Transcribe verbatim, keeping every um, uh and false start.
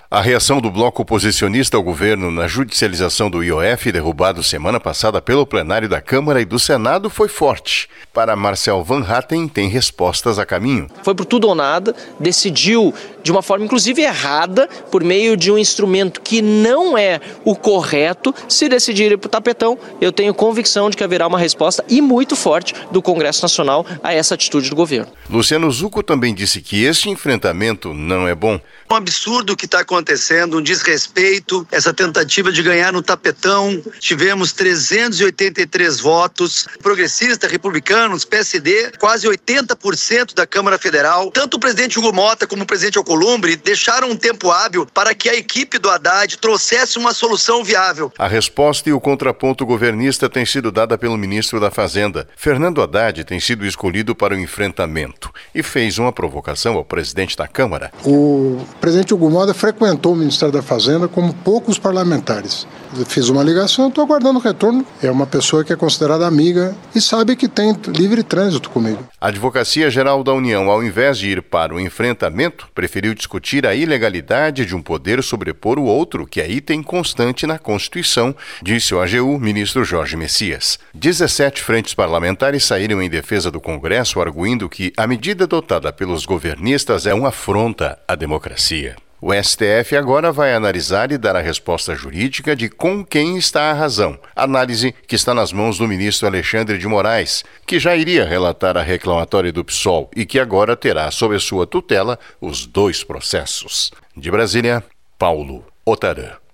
A reação do bloco oposicionista ao governo na judicialização do I O F, derrubado semana passada pelo plenário da Câmara e do Senado, foi forte. Para Marcel Van Hatten, tem respostas a caminho. Foi por tudo ou nada, decidiu de uma forma inclusive errada, por meio de um instrumento que não é o correto. Se decidir ir para o tapetão, eu tenho convicção de que haverá uma resposta, e muito forte, do Congresso Nacional a essa atitude do governo. Luciano Zucco também disse que este enfrentamento não é bom. Um absurdo que está acontecendo, um desrespeito, essa tentativa de ganhar no tapetão. Tivemos trezentos e oitenta e três votos, progressistas, republicanos, P S D, quase oitenta por cento da Câmara Federal. Tanto o presidente Hugo Mota como o presidente Alcolumbre deixaram um tempo hábil para que a equipe do Haddad trouxesse uma solução viável. A resposta e o contraponto governista tem sido dada pelo ministro da Fazenda. Fernando Haddad tem sido escolhido para o enfrentamento e fez uma provocação ao presidente da Câmara. O presidente Hugo Mota frequentou o Ministério da Fazenda como poucos parlamentares. Eu fiz uma ligação, estou aguardando o retorno. É uma pessoa que é considerada amiga e sabe que tem livre trânsito comigo. A Advocacia Geral da União, ao invés de ir para o enfrentamento, preferiu discutir a ilegalidade de um poder sobrepor o outro, que é item constante na Constituição, disse o A G U, ministro Jorge Messias. dezessete frentes parlamentares saíram em defesa do Congresso, arguindo que a medida adotada pelos governistas é uma afronta à democracia. O S T F agora vai analisar e dar a resposta jurídica de com quem está a razão. Análise que está nas mãos do ministro Alexandre de Moraes, que já iria relatar a reclamatória do P SOL e que agora terá sob sua tutela os dois processos. De Brasília, Paulo Otarã.